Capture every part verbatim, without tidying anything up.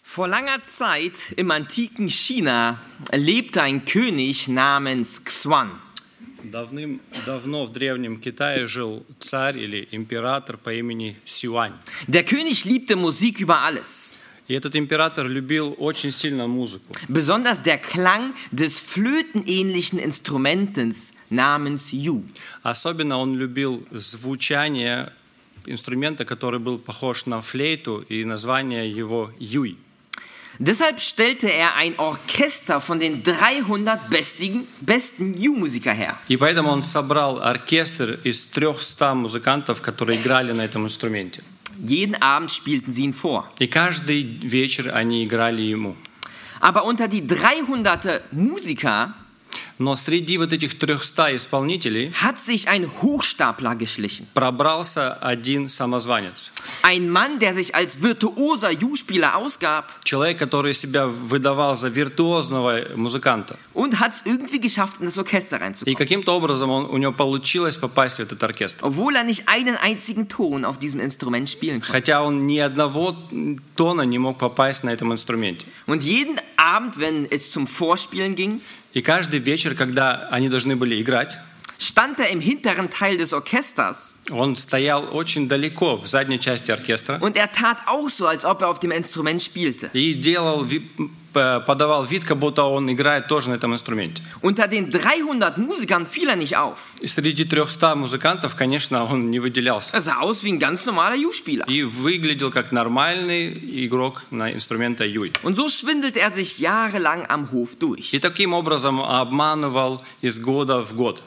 Vor langer Zeit im antiken China lebte ein König namens Xuan. Давным-давно в древнем Китае жил царь или император по имени Сюань. Der König liebte Musik über alles. И этот император любил очень сильно музыку. Besonders der Klang des flötenähnlichen Instruments namens Yu. Особенно он любил звучание инструмента, который был похож на флейту, и название его юй. Deshalb stellte er ein Orchester von den dreihundert besten, besten Yu-Musiker her. И поэтому он собрал оркестр из трехсот музыкантов, которые играли на этом инструменте. Jeden Abend spielten sie ihn vor. И каждый вечер они играли ему. Aber unter die dreihundert Musiker Но среди вот этих трехсот исполнителей hat sich ein Hochstapler geschlichen. пробрался один самозванец. Ein Mann, der sich als virtuoser Yu-Spieler ausgab. Человек, который себя выдавал за виртуозного музыканта. Und hat es irgendwie geschafft, in das Orchester И reinzukommen. каким-то образом он, у него получилось попасть в этот оркестр. Obwohl er nicht einen einzigen Ton auf diesem Instrument spielen konnte. Хотя он ни одного тона не мог попасть на этом инструменте. Und jeden Abend, wenn es zum Vorspielen ging, И каждый вечер, когда они должны были играть, stand er im hinteren Teil des Orchesters он стоял очень далеко в задней части оркестра und er tat auch so, als ob er auf dem Instrument spielte. и делал, ви- п- подавал вид, как будто он играет тоже на этом инструменте. Unter den dreihundert Musikern fiel er nicht auf. И среди трехсот музыкантов, конечно, он не выделялся. Er sah aus wie ein ganz normaler Yu-Spieler. И выглядел как нормальный игрок на инструменте юй. Und so schwindelte er sich jahrelang am Hof durch. И таким образом обманывал из года в год.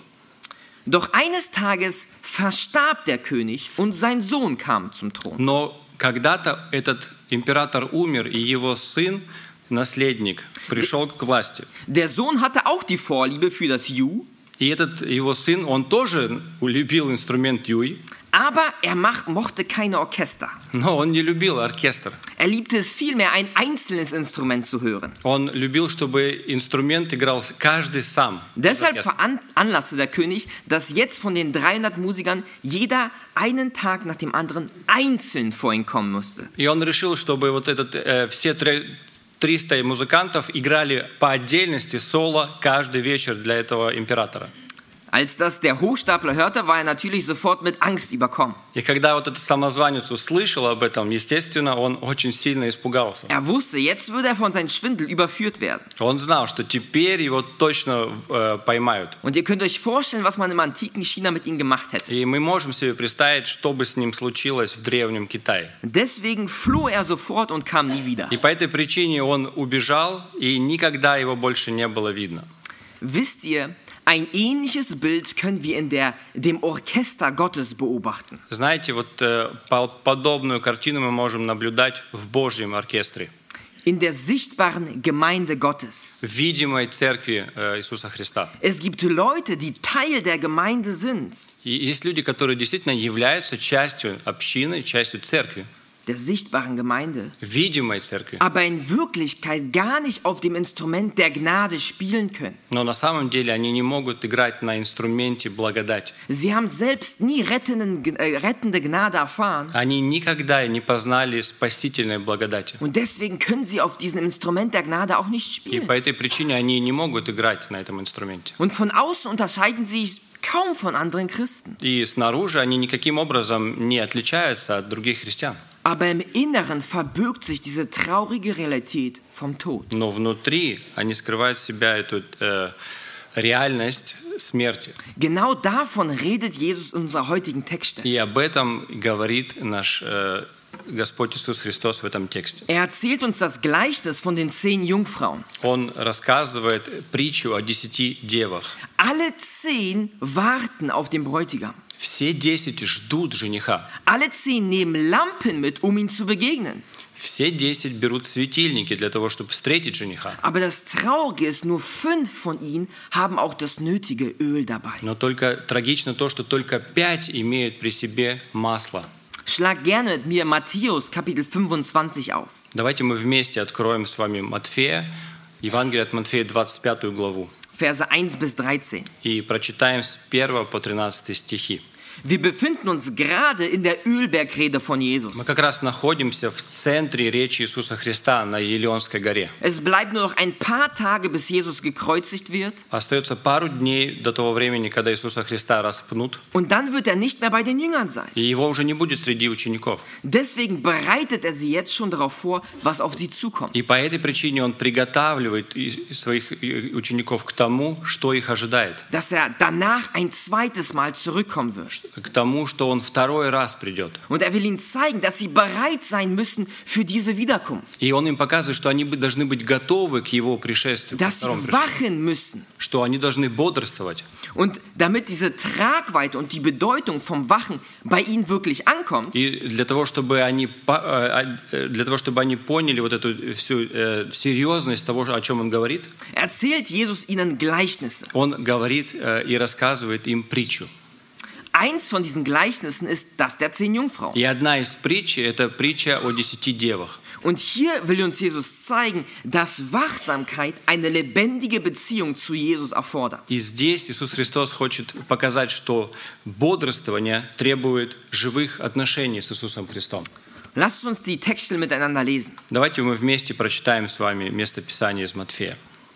Doch eines Tages verstarb der König und sein Sohn kam zum Thron. Но когда-то этот император умер, и его сын, наследник, пришел к власти. Der Sohn hatte auch die Vorliebe für das Yu, И этот его сын, он тоже любил инструмент юй, aber er mach, mochte keine Orchester. но он не любил оркестр. Er liebte es vielmehr, ein einzelnes Instrument zu hören. Он любил, чтобы инструмент играл каждый сам. без Deshalb оркестра. veranlasste der König, dass jetzt von den dreihundert Musikern jeder einen Tag nach dem anderen einzeln vor ihn kommen musste. И он решил, чтобы вот этот, э, все три- триста музыкантов играли по отдельности соло каждый вечер для этого императора. Als das der Hochstapler hörte, war er natürlich sofort mit Angst überkommen. И когда вот этот самозванец услышал об этом, естественно, он очень сильно испугался. Er wusste, jetzt würde er von seinem Schwindel überführt werden. Он знал, что теперь его точно э, поймают. Und ihr könnt euch vorstellen, was man im antiken China mit ihm gemacht hätte. И мы можем себе представить, что бы с ним случилось в древнем Китае. Deswegen floh er sofort und kam nie wieder. И по этой причине он убежал, и никогда его больше не было видно. Wisst ihr, ein ähnliches Bild können wir in der, dem Orchester Gottes beobachten. Знаете, вот э, по- подобную картину мы можем наблюдать в Божьем оркестре, In der sichtbaren Gemeinde Gottes. в видимой церкви э, Иисуса Христа. Es gibt Leute, die Teil der Gemeinde sind. И есть люди, которые действительно являются частью общины, частью церкви, Der sichtbaren Gemeinde. видимой церкви. Aber in Wirklichkeit gar nicht auf dem Instrument der Gnade spielen können. Но на самом деле они не могут играть на инструменте благодати. Sie haben selbst nie rettenden, äh, rettende Gnade erfahren. Они никогда не познали спасительной благодати. Und deswegen können sie auf diesem Instrument der Gnade auch nicht И spielen. по этой причине они не могут играть на этом инструменте. Und von außen unterscheiden sie sich kaum von anderen Christen. И снаружи они никаким образом не отличаются от других христиан. Aber im Inneren verbirgt sich diese traurige Realität vom Tod. Но внутри они скрывают в себя эту э, реальность смерти. Genau davon redet Jesus in unserer heutigen Textstelle. И об этом говорит наш э, Господь Иисус Христос в этом тексте. Er erzählt uns das Gleichnis von den zehn Jungfrauen. Он рассказывает притчу о десяти девах. Alle zehn warten auf den Bräutigam. Все десять ждут жениха. Alle zehn nehmen Lampen mit, um ihm zu begegnen. Все десять берут светильники для того, чтобы встретить жениха. Aber das Traurige ist, nur fünf von ihnen haben auch das nötige Öl dabei. Но только трагично то, что только пять имеют при себе масло. Schlag gerne mit mir Matthäus Kapitel fünfundzwanzig auf. Давайте мы вместе откроем с вами Матфея, Евангелие от Матфея, двадцать пятую главу. Verse eins bis dreizehn. И прочитаем с первого по тринадцатый стихи. Wir befinden uns gerade in der Ölbergrede von Jesus. Мы как раз находимся в центре речи Иисуса Христа на Елеонской горе. Es bleibt nur noch ein paar Tage, bis Jesus gekreuzigt wird. Остается пару дней до того времени, когда Иисуса Христа распнут, Und dann wird er nicht mehr bei den Jüngern sein. и Его уже не будет среди учеников. Deswegen bereitet er sie jetzt schon darauf vor, was auf sie zukommt. И по этой причине Он приготавливает своих учеников к тому, что их ожидает. Dass er danach ein zweites Mal zurückkommen wird. К тому, что Он второй раз придет. Und er will ihnen zeigen, dass sie bereit sein müssen für diese Wiederkunft. И Он им показывает, что они должны быть готовы к Его пришествию, к Dass sie второму wachen müssen. что они должны бодрствовать. Und damit diese Tragweite und die Bedeutung vom Wachen bei ihnen wirklich ankommt, И для того, чтобы они, для того, чтобы они поняли вот эту всю серьезность того, о чем Он говорит, erzählt Jesus ihnen Gleichnisse. Он говорит и рассказывает им притчу. Eins von diesen Gleichnissen ist das der zehn Jungfrauen. И одна из притч – это притча о десяти девах. Und hier will uns Jesus zeigen, dass Wachsamkeit eine lebendige Beziehung zu Jesus erfordert. И здесь Иисус Христос хочет показать, что бодрствование требует живых отношений с Иисусом Христом. Lasst uns die Texte miteinander lesen. Давайте мы вместе прочитаем с вами местописание из Матфея.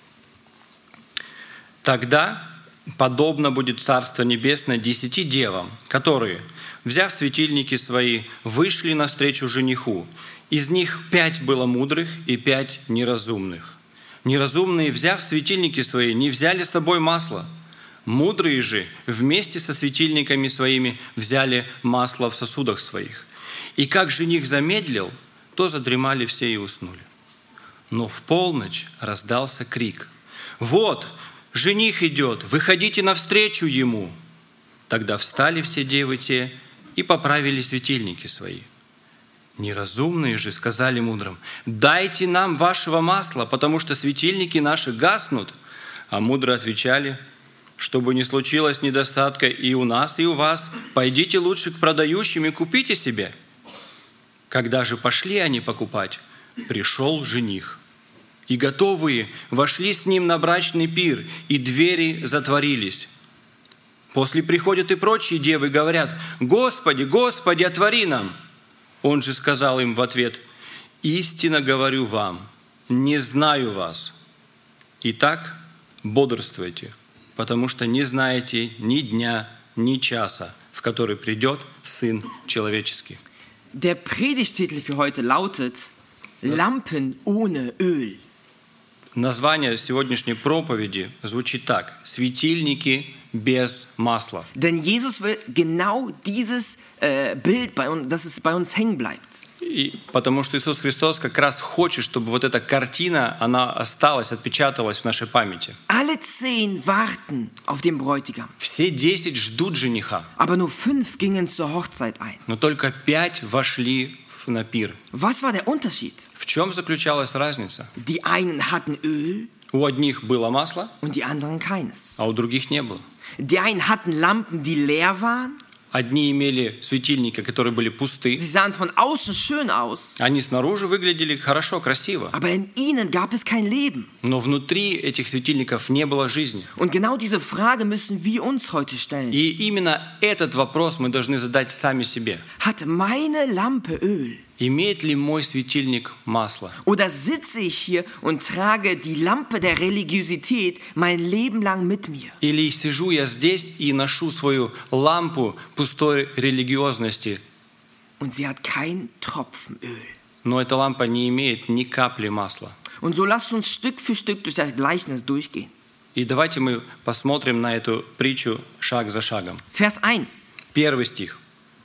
«Тогда подобно будет Царство Небесное десяти девам, которые, взяв светильники свои, вышли навстречу жениху. Из них пять было мудрых и пять неразумных. Неразумные, взяв светильники свои, не взяли с собой масла. Мудрые же вместе со светильниками своими взяли масло в сосудах своих. И как жених замедлил, то задремали все и уснули. Но в полночь раздался крик: «Вот, жених идет, выходите навстречу ему!» Тогда встали все девы те и поправили светильники свои. Неразумные же сказали мудрым: «Дайте нам вашего масла, потому что светильники наши гаснут». А мудрые отвечали: «Чтобы не случилось недостатка и у нас, и у вас, пойдите лучше к продающим и купите себе». Когда же пошли они покупать, пришел жених. И готовые вошли с ним на брачный пир, и двери затворились. После приходят и прочие девы, говорят: «Господи, Господи, отвори нам!» Он же сказал им в ответ: «Истинно говорю вам, не знаю вас. Итак, бодрствуйте, потому что не знаете ни дня, ни часа, в который придет Сын Человеческий». Der Predigtitel für heute lautet Lampen ohne Öl. Название сегодняшней проповеди звучит так: «Светильники без масла». Denn Jesus will genau dieses äh, Bild, bei uns, dass es bei uns hängen bleibt. И потому что Иисус Христос как раз хочет, чтобы вот эта картина, она осталась, отпечаталась в нашей памяти. Alle zehn warten auf den Bräutigam. Все десять ждут жениха, Aber nur fünf gingen zur Hochzeit ein. но только пять вошли на пир. Was war der Unterschied? В чем заключалась разница? Die einen hatten Öl У одних было масло, und die anderen keines. а у других не было. Die einen hatten Lampen, die leer waren. Одни имели светильники, которые были пусты. Sie sahen von außen schön aus, Они снаружи выглядели хорошо, красиво. aber in ihnen gab es kein Leben. Но внутри этих светильников не было жизни. Und genau diese Frage müssen wir uns heute stellen. И именно этот вопрос мы должны задать сами себе. Hat meine Lampe Öl? Имеет ли мой светильник масло? Oder sitze ich hier und trage die Lampe der Religiosität mein Leben lang mit mir? Или сижу я здесь и ношу свою лампу пустой религиозности, Und sie hat keinen Tropfen Öl. но эта лампа не имеет ни капли масла? Und so lasst uns Stück für Stück durch das Gleichnis durchgehen. И давайте мы посмотрим на эту притчу шаг за шагом. Vers eins. Первый стих.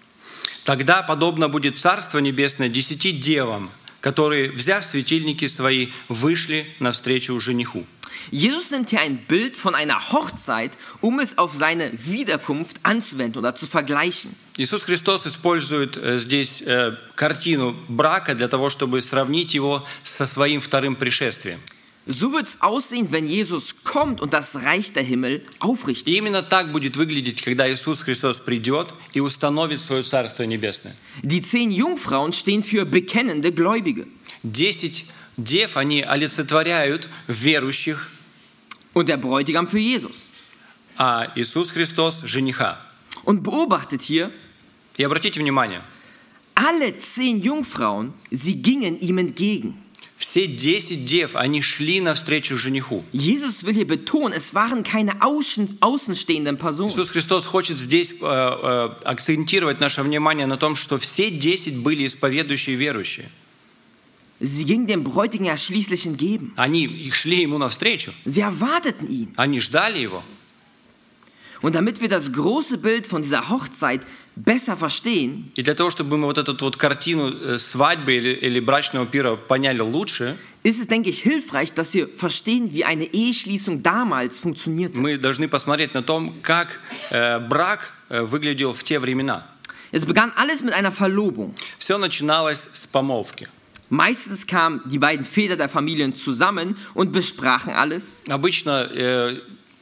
«Тогда подобно будет Царство Небесное десяти девам, которые, взяв светильники свои, вышли навстречу жениху». Jesus nimmt hier ein Bild von einer Hochzeit, um es auf seine Wiederkunft anzuwenden oder zu vergleichen. Иисус Христос использует здесь картину брака для того, чтобы сравнить его со своим вторым пришествием. So wird es aussehen, wenn Jesus kommt und das Reich der Himmel aufrichtet. И именно так будет выглядеть, когда Иисус Христос придет и установит свое Царство Небесное. Die zehn Jungfrauen stehen für bekennende Gläubige. Десять дев, они олицетворяют верующих, Und der Bräutigam für Jesus. а Иисус Христос – жениха. Und beobachtet hier, И обратите внимание, alle zehn Jungfrauen, sie gingen ihm entgegen. все десять дев, они шли навстречу жениху. Jesus will hier betonen, es waren keine außen, außenstehenden Personen. Иисус Христос хочет здесь э, э, акцентировать наше внимание на том, что все десять были исповедующие верующие. Sie gingen dem Bräutigam ja schließlich entgegen. Они их шли ему навстречу, Sie erwarteten ihn. они ждали его. Und damit wir das große Bild von dieser Hochzeit besser verstehen, И для того, чтобы мы вот эту вот картину э, свадьбы или, или брачного пира поняли лучше, ist es, denke ich, hilfreich, dass wir verstehen, wie eine Eheschließung damals funktionierte. мы должны посмотреть на том, как э, брак э, выглядел в те времена. Es begann alles mit einer Verlobung. Все начиналось с помолвки. Meistens kamen die beiden Väter der Familien zusammen und besprachen alles. Обычно э,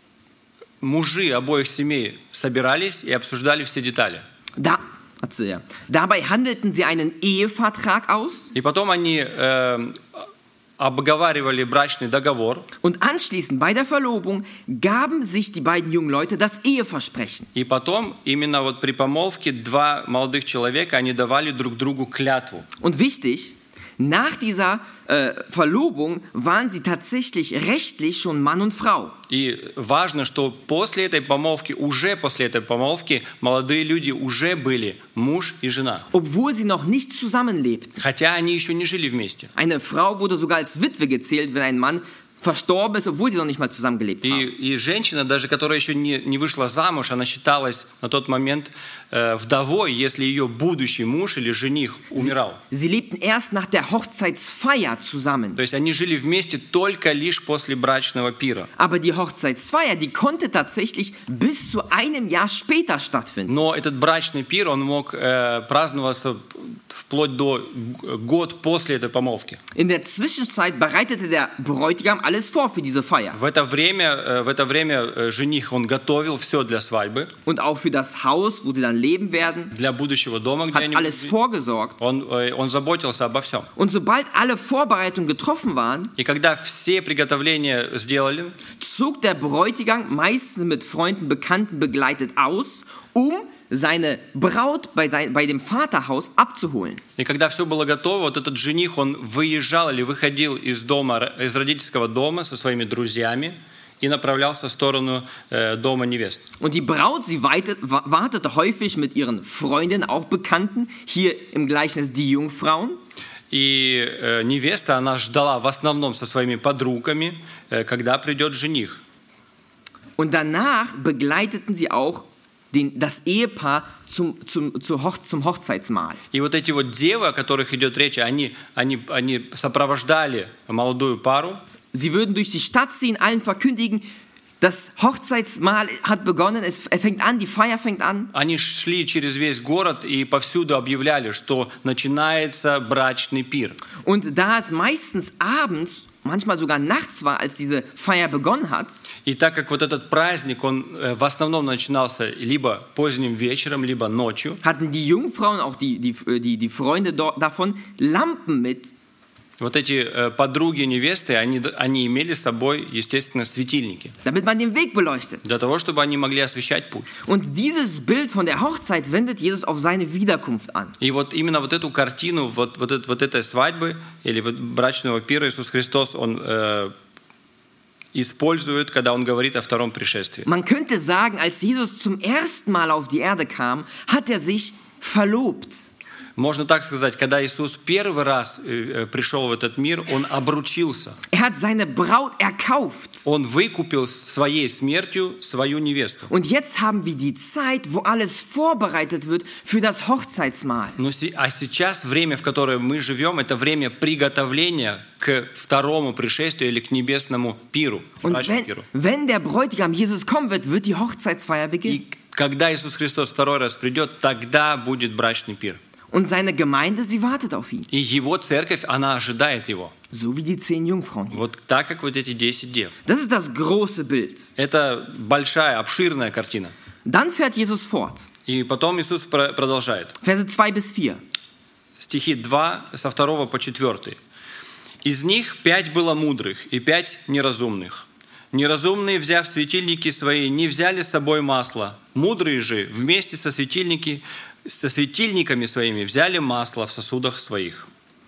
мужи обоих семей собирались и обсуждали все детали. Da, erzähl ja. Dabei handelten sie einen Ehevertrag aus И потом они э, обговаривали брачный договор. und anschließend bei der Verlobung gaben sich die beiden jungen Leute das Eheversprechen. И потом именно вот при помолвке два молодых человека, они давали друг другу клятву. Und wichtig, nach dieser äh, Verlobung waren sie tatsächlich rechtlich schon Mann und Frau. И важно, что после этой помолвки, уже после этой помолвки, молодые люди уже были муж и жена. Obwohl sie noch nicht zusammenlebten. Хотя они еще не жили вместе. Eine Frau wurde sogar als Witwe gezählt, wenn ein Mann verstorben ist, obwohl sie noch nicht mal zusammengelebt И, haben. и женщина, даже которая еще не, не вышла замуж, она считалась на тот момент э, вдовой, если ее будущий муж или жених умирал. Sie lebten erst nach der Hochzeitsfeier zusammen. То есть они жили вместе только лишь после брачного пира. Aber die Hochzeitsfeier, die konnte tatsächlich bis zu einem Jahr später stattfinden. Но этот брачный пир, он мог э, праздноваться вплоть до год после этой помолвки. In der Zwischenzeit bereitete der Bräutigam alles vor für diese Feier. В это время, э, в это время э, жених, он готовил все для свадьбы, Und auch für das Haus, wo sie dann leben werden, для будущего дома, где hat они alles будут жить. vorgesorgt. Он, э, он заботился обо всем. Und sobald alle Vorbereitungen getroffen waren, И когда все приготовления сделали, zog der Bräutigam meistens mit Freunden, Bekannten begleitet aus, um seine Braut bei, sein, bei dem Vaterhaus abzuholen. и когда все было готово, вот этот жених, он выезжал или выходил из дома, из родительского дома со своими друзьями и направлялся в сторону э, дома невесты. Und die Braut, sie weitet, wa- wartete häufig mit ihren Freundinnen, auch Bekannten, hier im Gleichnis die Jungfrauen. И э, невеста, она ждала в основном со своими подругами, э, когда придет жених. Und danach begleiteten sie auch den, das Ehepaar zum, zum, zur Hoch, zum Hochzeitsmahl. И вот эти вот девы, о которых идет речь, они, они, они сопровождали молодую пару. Sie würden durch die Stadt ziehen, allen verkündigen, das Hochzeitsmahl hat begonnen, es fängt an, die Feier fängt an. Они шли через весь город и повсюду объявляли, что начинается брачный пир. Und da es meistens abends, manchmal sogar nachts war, als diese Feier begonnen hat, И так как вот этот праздник, он э, в основном начинался либо поздним вечером, либо ночью, hatten die Jungfrauen, auch die, die, die, die Freunde dort davon, Lampen mit. вот эти э, подруги невесты, они, они имели с собой, естественно, светильники, Damit man den Weg beleuchtet. для того, чтобы они могли освещать путь. Und dieses Bild von der Hochzeit wendet Jesus auf seine Wiederkunft an. И вот именно вот эту картину, вот, вот, это, вот этой свадьбы или вот брачного пира Иисус Христос, Он э, использует, когда Он говорит о втором пришествии. Man könnte sagen, als Jesus zum ersten Mal auf die Erde kam, hat er sich verlobt. Можно так сказать, когда Иисус первый раз э, пришел в этот мир, Он обручился. Er hat seine Braut erkauft. Он выкупил своей смертью свою невесту. Und jetzt haben wir die Zeit, wo alles vorbereitet wird für das Hochzeitsmahl. Но, се- а сейчас время, в которое мы живем, это время приготовления к второму пришествию или к небесному пиру, Und брачному wenn, пиру. wenn der Bräutigam Jesus kommen wird, wird die Hochzeitsfeier beginnen. И когда Иисус Христос второй раз придет, тогда будет брачный пир. Und seine Gemeinde, sie wartet auf ihn. И его церковь, она ожидает его. So wie die zehn Jungfrauen. Вот так, как вот эти десять дев. Das ist das große Bild. Это большая, обширная картина. Dann fährt Jesus fort. И потом Иисус про- продолжает. Verse zwei bis vier. Стихи два, со второго по четвертый. «Из них пять было мудрых и пять неразумных. Неразумные, взяв светильники свои, не взяли с собой масло. Мудрые же вместе со, светильники, со светильниками своими взяли масло в сосудах своих.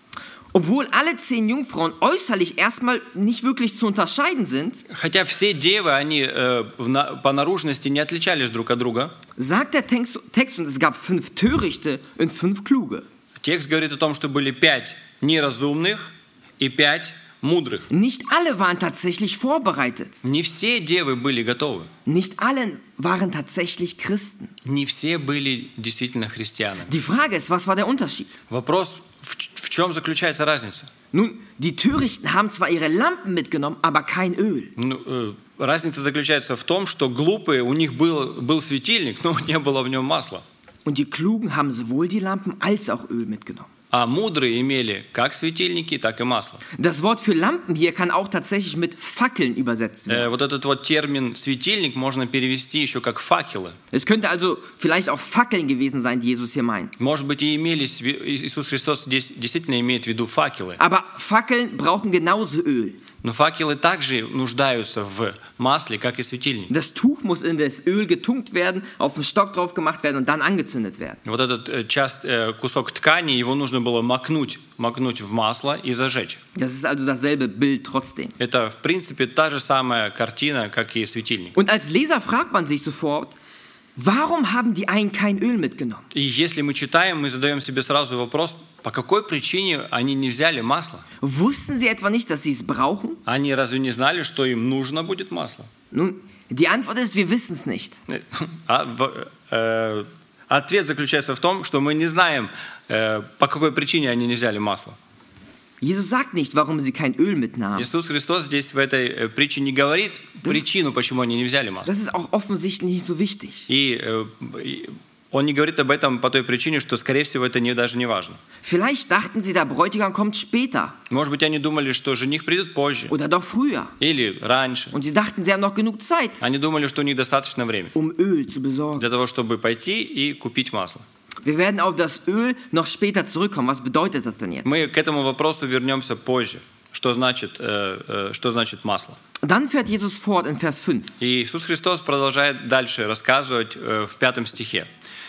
Obwohl alle zehn Jungfrauen äußerlich erstmal nicht wirklich zu unterscheiden sind, Хотя все девы, они э, в на- по наружности не отличались друг от друга, sagt der Text, Text, und es gab fünf Törichte und fünf Kluge. текст говорит о том, что были пять неразумных и пять мудрых. Nicht alle waren tatsächlich vorbereitet. Не все девы были готовы. Nicht alle waren tatsächlich Christen. Не все были действительно христианами. Die Frage ist, was war der Unterschied? Вопрос, в, ч- в чем заключается разница? Nun, die Törichten haben zwar ihre Lampen mitgenommen, aber kein Öl. Ну, э, разница заключается в том, что глупые, у них был, был светильник, но не было в нем масла. Und die Klugen haben sowohl die Lampen als auch Öl mitgenommen. А мудрые имели как светильники, так и масло. Das Wort für Lampen hier kann auch tatsächlich mit Fackeln übersetzt werden. Э, вот этот вот термин «светильник» можно перевести еще как «факелы». Es könnte also vielleicht auch Fackeln gewesen sein, die Jesus hier meint. Может быть, и имелись, Иисус Христос здесь действительно имеет в виду факелы. Aber Fackeln brauchen genauso Öl. Но факелы также нуждаются в масле, как и светильник. Das Tuch muss in das Öl getunkt werden, auf den Stock drauf gemacht werden und dann angezündet werden. Вот этот э, часть, э, кусок ткани, его нужно было макнуть, макнуть в масло и зажечь. Das ist also dasselbe Bild trotzdem. Это, в принципе, та же самая картина, как и светильник. Und als Leser fragt man sich sofort, warum haben die einen kein Öl mitgenommen? И если мы читаем, мы задаем себе сразу вопрос, по какой причине они не взяли масло? Wussten sie etwa nicht, dass sie es brauchen? Они разве не знали, что им нужно будет масло? Nun, die Antwort ist, wir wissen es nicht. А, в- э, ответ заключается в том, что мы не знаем, э, по какой причине они не взяли масло. Jesus sagt nicht, warum sie kein Öl mitnahmen. Иисус Христос здесь в этой э, притче не говорит причину, почему они не взяли масло. Das ist auch offensichtlich nicht so wichtig. И, э, и он не говорит об этом по той причине, что, скорее всего, это не, даже не важно. Vielleicht dachten sie, der Bräutigam kommt später Может быть, они думали, что жених придет позже oder doch früher. или раньше. Und sie dachten, sie haben noch genug Zeit, Они думали, что у них достаточно времени um Öl zu besorgen. для того, чтобы пойти и купить масло. Wir werden auf das Öl noch später zurückkommen. Was bedeutet das denn jetzt? Мы к этому вопросу вернемся позже. Что значит, э, э, что значит масло? Dann fährt Jesus fort in Vers fünf. И Иисус Христос продолжает дальше рассказывать э, в пятом стихе.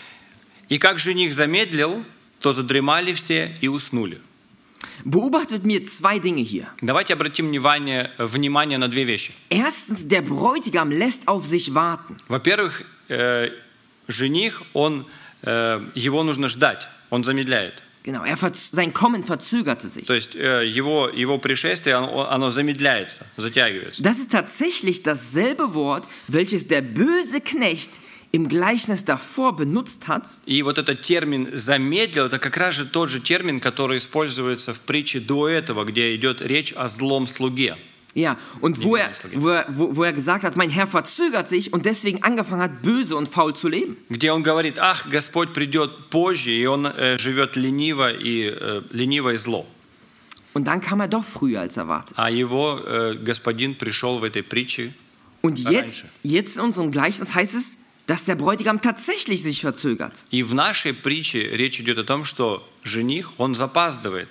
«И как жених замедлил, то задремали все и уснули». Beobachtet mir zwei Dinge hier. Давайте обратим внимание, внимание на две вещи. Erstens, der Bräutigam lässt auf sich warten. Во-первых, э, жених, он, э, его нужно ждать, он замедляет. Genau, er verz- sein Kommen verzögerte sich. То есть э, его, его пришествие, оно, оно замедляется, затягивается. Das ist tatsächlich dasselbe Wort, welches der böse Knecht im Gleichnis davor benutzt hat, И вот этот термин «замедлил» — это как раз же тот же термин, который используется в притче до этого, где идет речь о злом слуге. ja, und wo er, wo, er, wo, wo er gesagt hat, mein Herr verzögert sich und deswegen angefangen hat, böse und faul zu leben. Где он говорит: «Ах, Господь придет позже, и он э, живет leniво и, э, leniво и зло». Und dann kam er doch früher als erwartet. А его э, господин пришел в этой притче. Und jetzt, Раньше. jetzt in unserem Gleichnis heißt es, dass der Bräutigam tatsächlich sich verzögert. И в нашей притче речь идет о том, что жених, он запаздывает.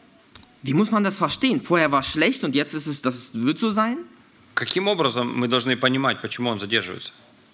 Wie muss man das verstehen? Vorher war es schlecht und jetzt ist es, das wird so sein? Каким образом мы должны понимать, почему он задерживается?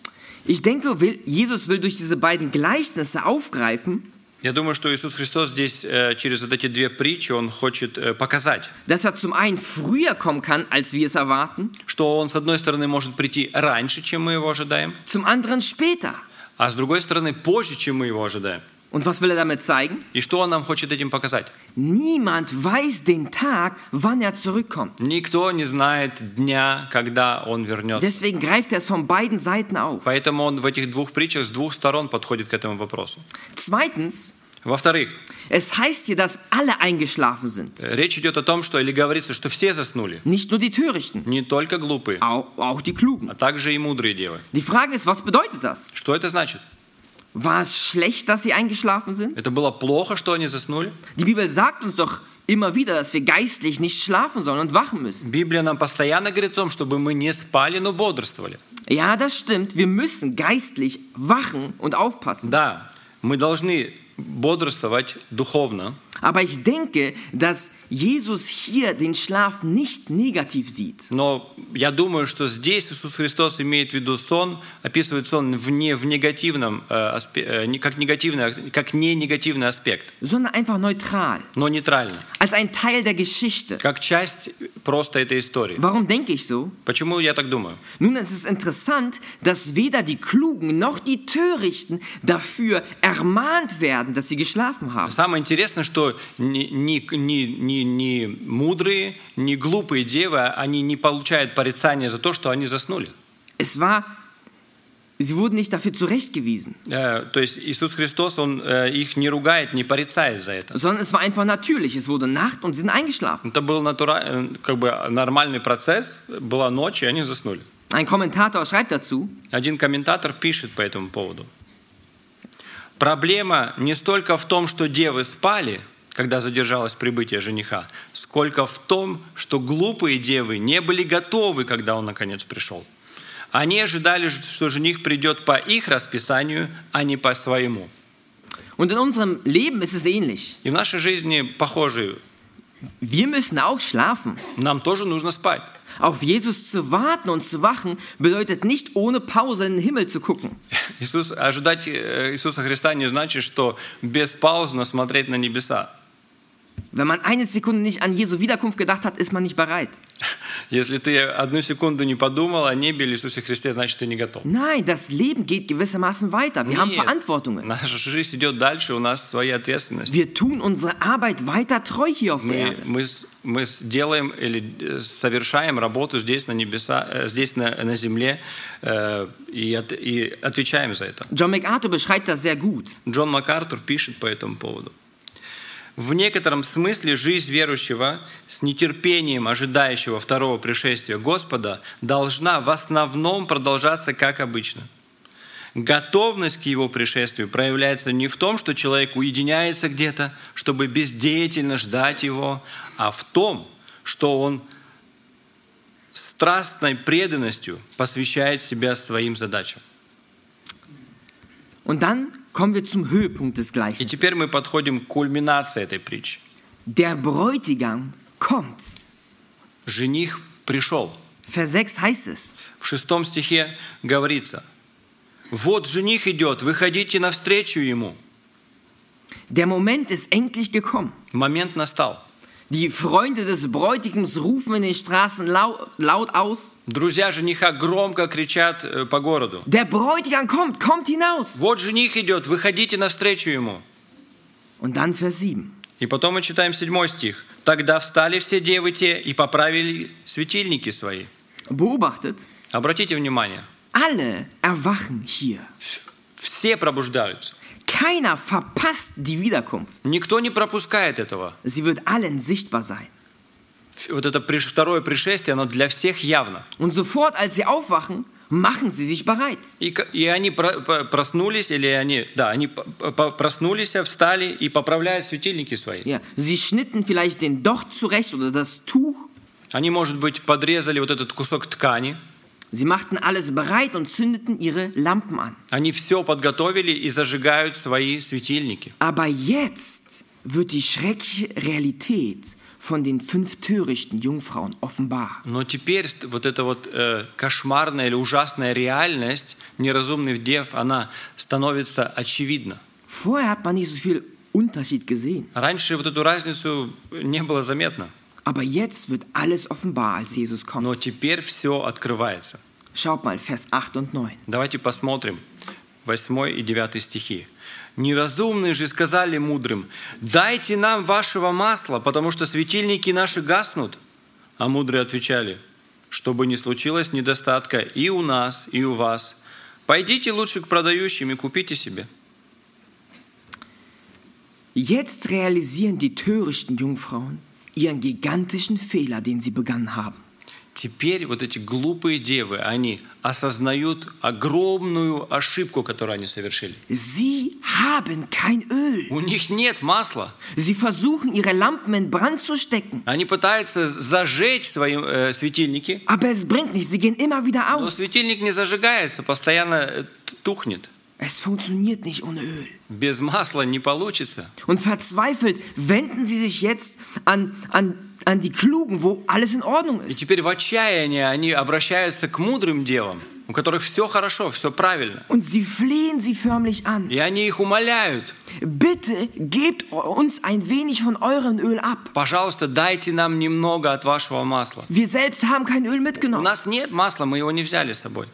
Ich denke, will, Jesus will durch diese beiden Gleichnisse aufgreifen, Я думаю, что Иисус Христос здесь э, через вот эти две притчи, он хочет э, показать, dass er zum einen früher kommen kann, als wir es erwarten, что он, с одной стороны, может прийти раньше, чем мы его ожидаем, zum anderen später. а с другой стороны, позже, чем мы его ожидаем. Und was will er damit zeigen? И что он нам хочет этим показать? Niemand weiß den Tag, wann er zurückkommt. Никто не знает дня, когда он вернется. Deswegen greift er es von beiden Seiten auf. Поэтому он в этих двух притчах с двух сторон подходит к этому вопросу. Zweitens, Во-вторых, es heißt hier, dass alle eingeschlafen sind. речь идет о том, что, или говорится, что все заснули. Nicht nur die Törichten, Не только глупые, auch, auch die Klugen. а также и мудрые девы. Die Frage ist, was bedeutet das? Что это значит? War es schlecht, dass sie eingeschlafen sind? Это было плохо, что они заснули? Die Bibel sagt uns doch immer wieder, dass wir geistlich nicht schlafen sollen und wachen müssen. Библия нам постоянно говорит о том, чтобы мы не спали, но бодрствовали. Ja, das stimmt. Wir müssen geistlich wachen und aufpassen. Да, мы должны бодрствовать духовно. Aber ich denke, dass Jesus hier den Schlaf nicht negativ sieht. Но я думаю, что здесь Иисус Христос имеет в виду сон, описывает сон в не в негативном э, аспе- э, как негативный, как не негативный аспект, Sondern einfach neutral, но нейтрально, als ein Teil der Geschichte. как часть просто этой истории. Warum denke ich so? Почему я так думаю? Nun, es ist interessant, dass weder die Klugen noch die Törichten dafür ermahnt werden, dass sie geschlafen haben. Самое интересное, что ни, ни, ни, ни, ни мудрые, ни глупые девы, они не получают порицания за то, что они заснули. Es war, sie wurden nicht dafür zurechtgewiesen, Э, То есть Иисус Христос, Он э, их не ругает, не порицает за это. sondern es war einfach natürlich. Es wurde Nacht und sie sind eingeschlafen. Это был натура- э, как бы нормальный процесс, была ночь, и они заснули. Ein Kommentator schreibt dazu: Один комментатор пишет по этому поводу. Проблема не столько в том, что девы спали, когда задержалось прибытие жениха, сколько в том, что глупые девы не были готовы, когда он наконец пришел. Они ожидали, что жених придет по их расписанию, а не по своему. Und in unserem Leben ist es ähnlich. И в нашей жизни похожие. Wir müssen auch schlafen. Нам тоже нужно спать. Auf Jesus zu warten und zu wachen bedeutet nicht ohne Pause in den Himmel zu gucken. Иисус, ожидать э, Иисуса Христа не значит, что беспаузно смотреть на небеса. Wenn man eine Sekunde nicht an Jesu Wiederkunft gedacht hat, ist man nicht bereit. Если ты одну секунду не подумал о небе или Иисусе Христе, значит, ты не готов. Nein, das Leben geht gewissermaßen weiter. Wir haben Нет, Verantwortungen. наша жизнь идет дальше, у нас свои ответственности. Wir tun unsere Arbeit weiter treu hier auf der Мы, Erde. мы, с- мы с- делаем или э, совершаем работу здесь на небеса, э, здесь на, на земле э, и, от- и отвечаем за это. John MacArthur beschreibt das sehr gut. Джон МакАртур пишет по этому поводу. В некотором смысле жизнь верующего, с нетерпением ожидающего второго пришествия Господа, должна в основном продолжаться как обычно. Готовность к Его пришествию проявляется не в том, что человек уединяется где-то, чтобы бездеятельно ждать Его, а в том, что он страстной преданностью посвящает себя своим задачам. Und dann kommen wir zum Höhepunkt des И Gleichnisses. теперь мы подходим к кульминации этой притчи. Der Bräutigam kommt. Жених пришел. Vers sechs heißt es: В шестом стихе говорится: «Вот жених идет, выходите навстречу ему». Der Moment ist endlich gekommen. Момент настал. Die Freunde des Bräutigams rufen in den Straßen laut, laut aus: Друзья жениха громко кричат э, по городу: Der Bräutigam kommt, kommt hinaus. «Вот жених идет, выходите навстречу ему». Und dann Vers sieben. И потом мы читаем седьмой стих. «Тогда встали все девы те и поправили светильники свои». Beobachtet, Обратите внимание, alle erwachen hier. все пробуждаются. Keiner verpasst die Wiederkunft. Никто не пропускает этого. Sie wird allen sichtbar sein. Вот это приш- второе пришествие, оно для всех явно. Und sofort, als sie aufwachen, machen sie sich bereit. И, к- и они про- по- проснулись, или они, да, они по- по- проснулись, встали и поправляют светильники свои. Ja, sie schnitten vielleicht den Docht zurecht oder das Tuch. Они, может быть, подрезали вот этот кусок ткани. Sie machten alles bereit und zündeten ihre Lampen an. Они все подготовили и зажигают свои светильники. Aber jetzt wird die schreckliche Realität von den fünf törichten Jungfrauen offenbar. Но теперь вот эта вот э, кошмарная или ужасная реальность неразумных дев, она становится очевидна. Vorher hat man nicht so viel Unterschied gesehen. Раньше вот эту разницу не было заметно, Aber jetzt wird alles offenbar, als Jesus kommt. но теперь все открывается. Schaut mal, Vers acht und neun. Давайте посмотрим восьмой и девятый стихи. «Неразумные же сказали мудрым: дайте нам вашего масла, потому что светильники наши гаснут». А мудрые отвечали: чтобы не случилось недостатка и у нас, и у вас. Пойдите лучше к продающим и купите себе. Jetzt realisieren die törichten Jungfrauen ihren gigantischen Fehler, den sie begangen haben. Теперь вот эти глупые девы, они осознают огромную ошибку, которую они совершили. Sie haben kein Öl. У них нет масла. Sie versuchen, ihre Lampen in Brand zu stecken. Они пытаются зажечь свои э, светильники, Aber es bringt nichts, sie gehen immer wieder но aus. светильник не зажигается, постоянно э, тухнет. Es funktioniert nicht ohne Öl. Без масла не получится. Und verzweifelt wenden sie sich jetzt an, an, an die Klugen, wo alles in Ordnung И ist. теперь в отчаянии они обращаются к мудрым девам, у которых все хорошо, все правильно. Und sie flehen sie förmlich an. И они их умоляют: Bitte gebt uns ein wenig von eurem Öl ab. пожалуйста, дайте нам немного от вашего масла. Wir selbst haben kein Öl У mitgenommen. нас нет масла, мы его не взяли с собой.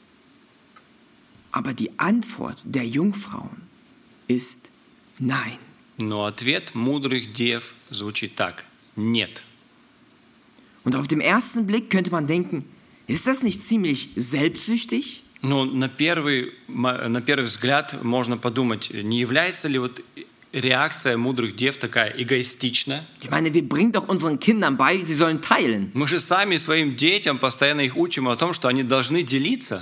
Aber die Antwort der Jungfrauen ist nein. Но ответ мудрых дев звучит так: нет. Und auf den ersten Blick könnte man denken, ist das nicht ziemlich selbstsüchtig? Но на первый, на первый взгляд можно подумать, не является ли вот реакция мудрых дев такая эгоистичная? Ich meine, wir bringen doch unseren Kindern bei, sie sollen teilen. Мы же сами своим детям постоянно их учим о том, что они должны делиться.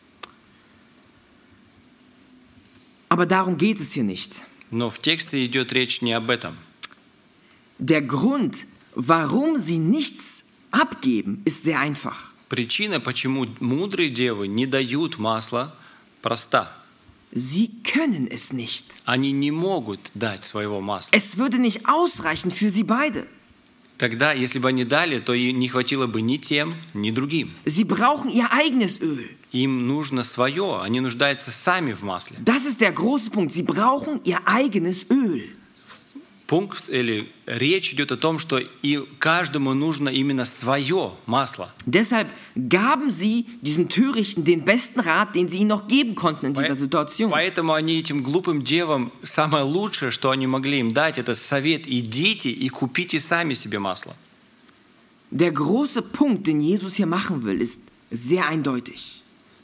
Aber darum geht es hier nicht. Но в тексте идет речь не об этом. Der Grund, warum sie nichts abgeben, ist sehr einfach. Причина, почему мудрые девы не дают масла, проста. Sie können es nicht. Они не могут дать своего масла. Es würde nicht ausreichen für sie beide. Тогда, если бы они дали, то и не хватило бы ни тем, ни другим. Sie brauchen ihr eigenes Öl. Им нужно свое, они нуждаются сами в масле. Das ist der große Punkt. Sie brauchen ihr eigenes Öl. Пункт или речь идет о том, что и каждому нужно именно свое масло. Deshalb gaben sie diesen Törichten den besten Rat, den sie ihnen noch geben konnten in dieser Situation. Поэтому они этим глупым девам самое лучшее, что они могли им дать, это совет: идите и купите сами себе масло. Der große Punkt, den Jesus hier machen will, ist sehr eindeutig.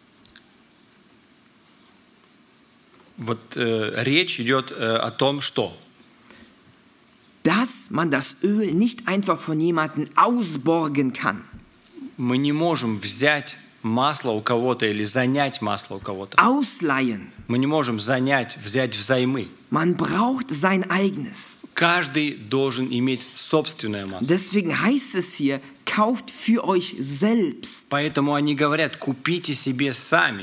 Вот э, речь идет э, о том, что Dass man das Öl nicht einfach von jemandem ausborgen kann. мы не можем взять масло у кого-то или занять масло у кого-то. Ausleihen. Мы не можем занять, взять взаймы. Man braucht sein eigenes. Каждый должен иметь собственное масло. Deswegen heißt es hier, kauft für euch selbst. Поэтому они говорят: купите себе сами.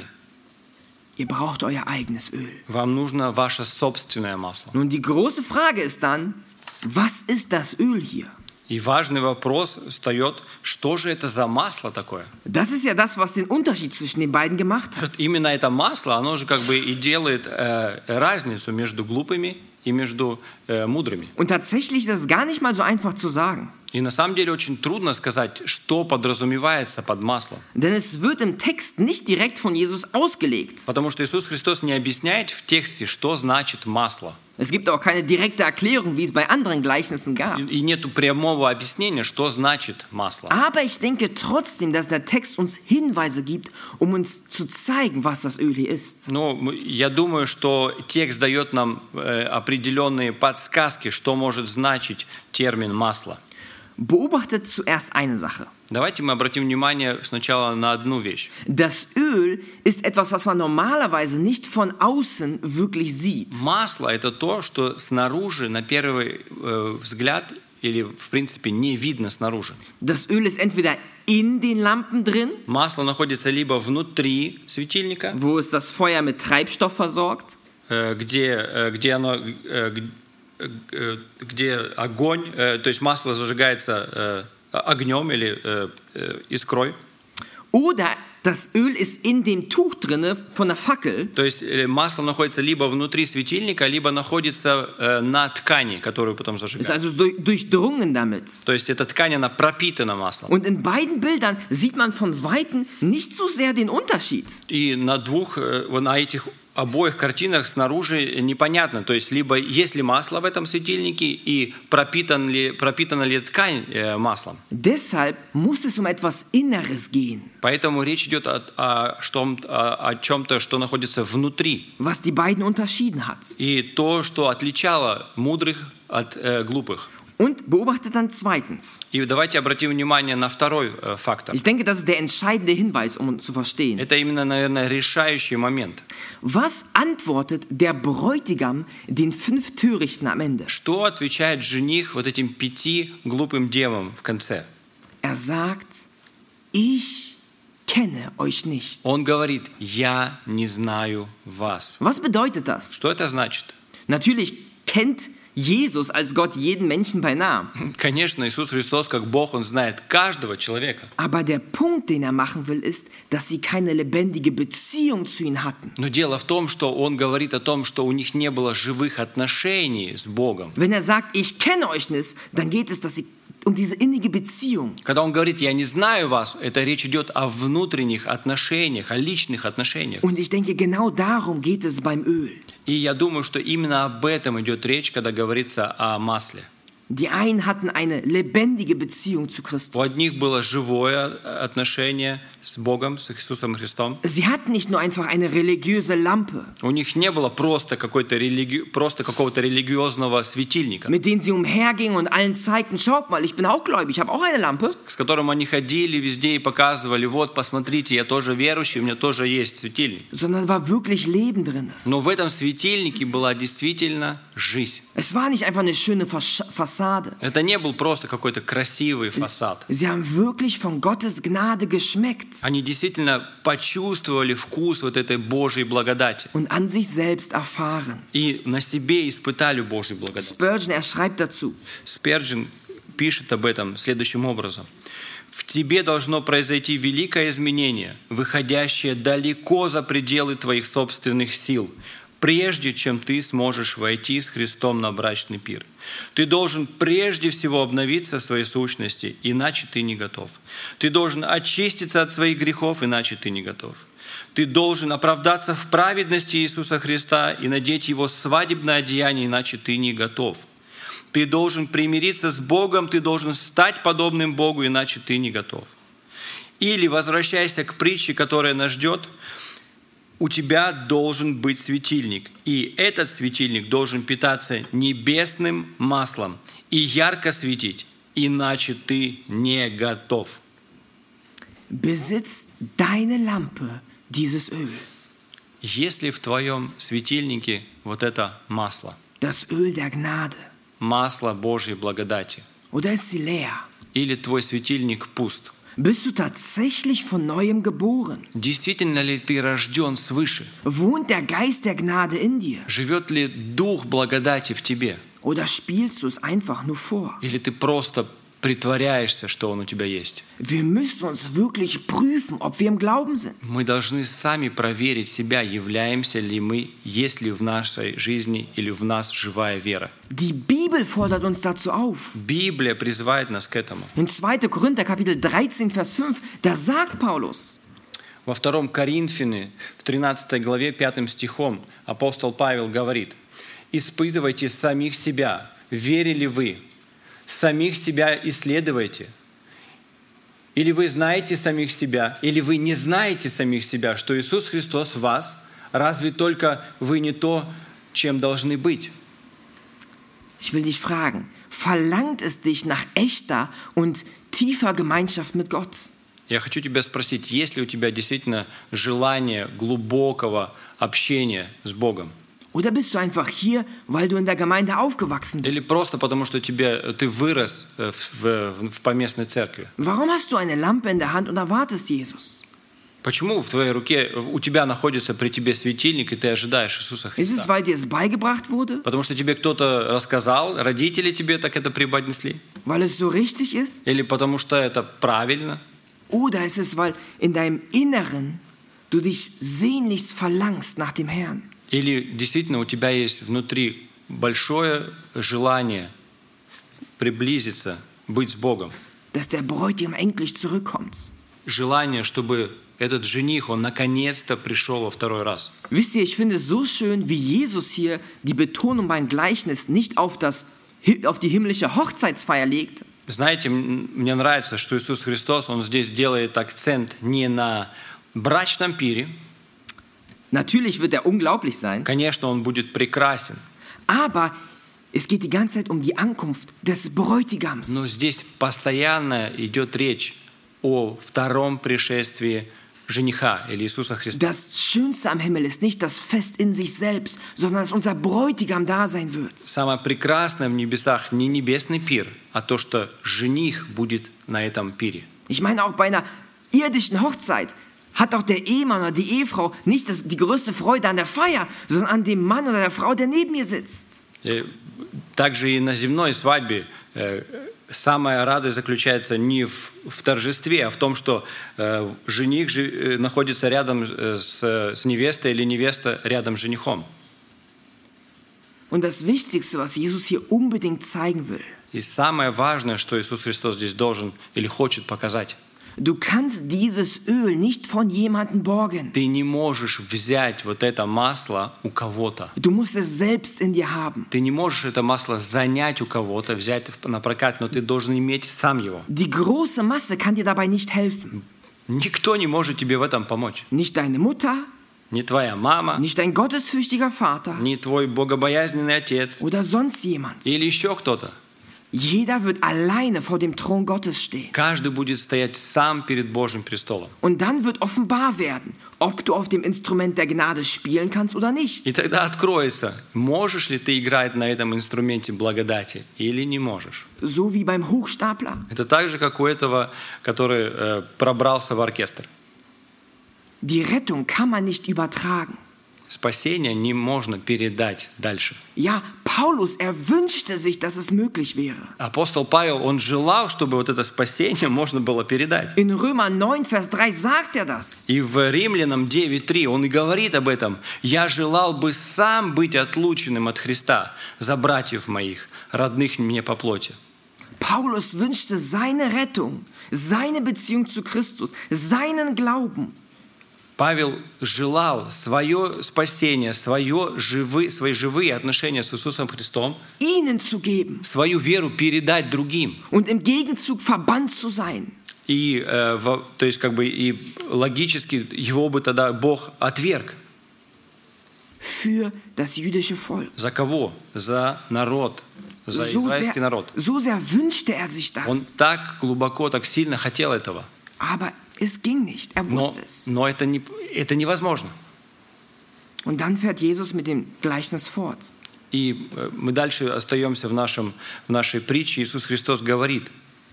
Ihr braucht euer eigenes Öl. Вам нужно ваше собственное масло. Nun, die große Frage ist dann, was ist das Öl hier? И важный вопрос встает: что же это за масло такое? Das ist ja das, was den Unterschied zwischen den beiden gemacht hat. Вот именно это масло, оно же как бы и делает э, разницу между глупыми и между э, мудрыми. Und tatsächlich ist das gar nicht mal so einfach zu sagen. И на самом деле очень трудно сказать, что подразумевается под маслом. Denn es wird im Text nicht direkt von Jesus ausgelegt. Потому что Иисус Христос не объясняет в тексте, что значит масло. Es gibt auch keine direkte Erklärung, wie es bei anderen Gleichnissen gab. И нету прямого объяснения, что значит масло. Aber ich denke trotzdem, dass der Text uns Hinweise gibt, um uns zu zeigen, was das Öl hier ist. Но я думаю, что текст дает нам э, определенные подсказки, что может значить термин масло. Beobachtet zuerst eine Sache. Давайте мы обратим внимание сначала на одну вещь. Das Öl ist etwas, was man normalerweise nicht von außen wirklich sieht. Масло – это то, что снаружи, на первый э, взгляд, или в принципе не видно снаружи. Das Öl ist entweder in den Lampen drin, Масло находится либо внутри светильника, wo es das Feuer mit Treibstoff versorgt, э, где, э, где оно... Э, э, где огонь, э, то есть масло зажигается э, огнем или э, э, искрой. oder das Öl ist in dem Tuch drinne von der Fackel. То есть э, масло находится либо внутри светильника, либо находится э, на ткани, которую потом Ist зажигают. also durch- durchdrungen damit. То есть эта ткань, она пропитана маслом. Und in beiden Bildern sieht man von Weitem nicht so sehr den Unterschied. И на двух, э, вот на этих обоих картинах снаружи непонятно, то есть либо есть ли масло в этом светильнике и пропитан ли, пропитана ли ткань э, маслом. Deshalb muss es um etwas Inneres gehen, Поэтому речь идет о, о, что- о- о чем-то, что находится внутри. was die beiden unterschieden hat. И то, что отличало мудрых от э, глупых. Und beobachtet dann zweitens. И давайте обратим внимание на второй э, фактор. Ich denke, das ist der entscheidende Hinweis, um zu verstehen. Это именно, наверное, решающий момент. Was antwortet der Bräutigam den fünf Törichten am Ende? Что отвечает жених вот этим пяти глупым девам в конце? Er sagt, ich kenne euch nicht. Он говорит, я не знаю вас. Was bedeutet das? Что это значит? Natürlich kennt Jesus als Gott jeden Menschen bei Namen. Конечно, Иисус Христос, как Бог, Он знает каждого человека. Aber der Punkt, den er machen will, ist, dass sie keine lebendige Beziehung zu ihm hatten. Но дело в том, что Он говорит о том, что у них не было живых отношений с Богом. Wenn er sagt, ich kenne euch nicht, dann geht es, dass sie um diese innige Beziehung. Когда Он говорит, я не знаю вас, это речь идет о внутренних отношениях, о личных отношениях. Und ich denke, genau darum geht es beim Öl. И я думаю, что именно об этом идет речь, когда говорится о масле. Die einen hatten eine lebendige Beziehung zu У Christus. одних было живое отношение с Богом, с Иисусом Христом. Sie hatten nicht nur einfach eine religiöse Lampe, У них не было просто, какой-то религи... просто какого-то религиозного светильника, mit denen sie umhergingen und allen zeigten, schaut mal, ich bin auch gläubig, ich habe auch eine Lampe. с которым они ходили везде и показывали, вот, посмотрите, я тоже верующий, у меня тоже есть светильник. Sondern war wirklich Leben drin. Но в этом светильнике была действительно жизнь. Es war nicht einfach eine schöne Fasch- Fassade. Это не был просто какой-то красивый фасад. Sie haben wirklich von Gottes Gnade geschmeckt Они действительно почувствовали вкус вот этой Божьей благодати. und an sich selbst erfahren. И на себе испытали Божью благодать. Spurgeon, er schreibt dazu, Спержин пишет об этом следующим образом. В тебе должно произойти великое изменение, выходящее далеко за пределы твоих собственных сил, прежде чем ты сможешь войти с Христом на брачный пир. Ты должен прежде всего обновиться в своей сущности, иначе ты не готов. Ты должен очиститься от своих грехов, иначе ты не готов. Ты должен оправдаться в праведности Иисуса Христа и надеть Его свадебное одеяние, иначе ты не готов. Ты должен примириться с Богом, ты должен стать подобным Богу, иначе ты не готов. Или возвращайся к притче, которая нас ждет. У тебя должен быть светильник, и этот светильник должен питаться небесным маслом и ярко светить, иначе ты не готов. besitzt deine Lampe dieses Öl, Есть ли в твоем светильнике вот это масло, das Öl der Gnade, масло Божьей благодати, oder ist sie leer? или твой светильник пуст? Bist du tatsächlich von Neuem geboren? Действительно ли ты рожден свыше? Wohnt der Geist der Gnade in dir? Живет ли дух благодати в тебе? Oder spielst du es einfach nur vor? Или ты просто притворяешься, что он у тебя есть? Wir müssen uns wirklich prüfen, ob wir im Glauben sind. Мы должны сами проверить себя, являемся ли мы, есть ли в нашей жизни или в нас живая вера. Die Bibel fordert uns dazu auf. Библия призывает нас к этому. In zweiter Korinther Kapitel dreizehn, Vers fünf, da sagt Paulus, Во втором Коринфяне, в тринадцатой главе, пятым стихом, апостол Павел говорит: «Испытывайте самих себя, верили вы, самих себя исследуйте. Или вы знаете самих себя, или вы не знаете самих себя, что Иисус Христос в вас, разве только вы не то, чем должны быть». ich will dich fragen, verlangt es dich nach echter und tiefer Gemeinschaft mit Gott? Я хочу тебя спросить, есть ли у тебя действительно желание глубокого общения с Богом? Oder bist du einfach hier, weil du in der Gemeinde aufgewachsen Или bist? просто потому, что тебе, ты вырос в, в, в поместной церкви? Warum hast du eine Lampe in der Hand und erwartest Jesus? Почему в твоей руке, у тебя находится при тебе светильник, и ты ожидаешь Иисуса Ist es, Христа? weil dir es beigebracht wurde? Потому что тебе кто-то рассказал, родители тебе так это преподнесли? Weil es so richtig ist? Или потому что это правильно? Oder ist es, weil in deinem Inneren du dich sehnlichst verlangst nach dem Herrn? Или действительно у тебя есть внутри большое желание приблизиться, быть с Богом? Dass der Bräutigam endlich zurückkommt. Желание, чтобы этот жених, он наконец-то пришел во второй раз. Wisst ihr, ich finde es so schön, wie Jesus hier die Betonung beim Gleichnis nicht auf, das, auf die himmlische Hochzeitsfeier legt, Знаете, м- мне нравится, что Иисус Христос, он здесь делает акцент не на брачном пире. natürlich wird er unglaublich sein, Конечно, он будет прекрасен, aber es geht die ganze Zeit um die Ankunft des Bräutigams. но здесь постоянно идет речь о втором пришествии жениха или Иисуса Христа. Das Schönste am Himmel ist nicht das Fest in sich selbst, sondern dass unser Bräutigam da sein wird. Самое прекрасное в небесах не небесный пир, а то, что жених будет на этом пире. Ich meine auch bei einer irdischen Hochzeit hat doch der Ehemann oder die Ehefrau nicht das, die größte Freude an der Feier, sondern an dem Mann oder der Frau, der neben ihr sitzt. Также и на земной свадьбе самая радость заключается не в, в торжестве, а в том, что э, жених же, находится рядом с, с невестой или невеста рядом с женихом. Und das Wichtigste, was Jesus hier unbedingt zeigen will, И самое важное, что Иисус Христос здесь должен или хочет показать, du kannst dieses Öl nicht von jemandem borgen. ты не можешь взять вот это масло у кого-то. Du musst es selbst in dir haben. Ты не можешь это масло занять у кого-то, взять на прокат, но ты должен иметь сам его. Die große Masse kann dir dabei nicht helfen. Никто не может тебе в этом помочь. Nicht deine Mutter, Ни твоя мама, nicht dein gottesfürchtiger Vater ни твой богобоязненный отец oder sonst jemand. или еще кто-то. Jeder wird alleine vor dem Thron Gottes stehen. Каждый будет стоять сам перед Божьим престолом. Und dann wird offenbar werden, ob du auf dem Instrument der Gnade spielen kannst oder nicht. И тогда откроется, можешь ли ты играть на этом инструменте благодати или не можешь. So wie beim Hochstapler. Это так же, как у этого, который э, пробрался в оркестр. Die Rettung kann man nicht übertragen. Спасение не можно передать дальше. Ja, Paulus, er wünschte sich, dass es möglich wäre. Апостол Павел, он желал, чтобы вот это спасение можно было передать. In Römer neun, Vers drei sagt er das. И в Римлянам девять три он и говорит об этом. «Я желал бы сам быть отлученным от Христа за братьев моих, родных мне по плоти». Paulus wünschte seine Rettung, seine Beziehung zu Christus, seinen Glauben. Павел желал свое спасение, свое живы, свои живые отношения с Иисусом Христом, ihnen zu geben свою веру передать другим. und im Gegenzug verbannt zu sein. И, э, в, то есть, как бы, и логически его бы тогда Бог отверг. Für das jüdische Volk. За кого? За народ, за So израильский sehr, народ. so sehr wünschte er sich Он das. так глубоко, так сильно хотел этого. Aber es ging nicht. Er Но, wusste es. но это, не, это невозможно. Und dann fährt Jesus mit dem Gleichnis fort. И э, мы дальше остаемся в, нашем, в нашей притче. Иисус Христос говорит: